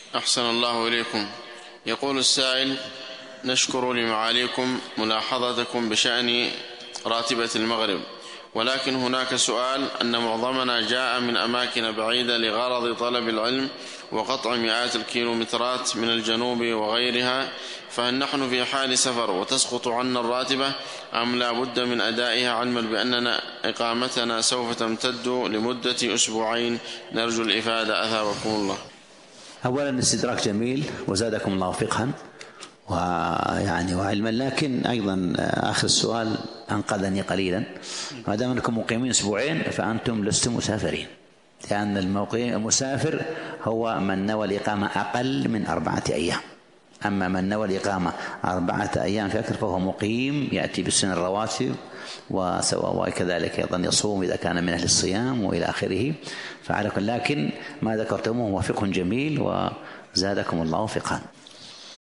أحسن الله إليكم. يقول السائل: نشكر لمعاليكم ملاحظتكم بشأن راتبة المغرب، ولكن هناك سؤال أن معظمنا جاء من أماكن بعيدة لغرض طلب العلم وقطع مئات الكيلومترات من الجنوب وغيرها، فهل نحن في حال سفر وتسقط عنا الراتبة أم لا بد من أدائها، علما بأننا إقامتنا سوف تمتد لمدة أسبوعين؟ نرجو الإفادة أثابكم الله. أولا الاستدراك جميل وزادكم الله فقها وعلما، لكن أيضا آخر السؤال أنقذني قليلا. ما دام أنكم مقيمين أسبوعين فأنتم لستم مسافرين، لأن المسافر هو من نوى الإقامة أقل من 4 أيام. أما من نوى الإقامة 4 أيام فأكثر فهو مقيم يأتي بالسنن الرواتب، وكذلك أيضا يصوم إذا كان من أهل الصيام وإلى آخره. لكن ما ذكرتموه هو فقه جميل وزادكم الله فقها.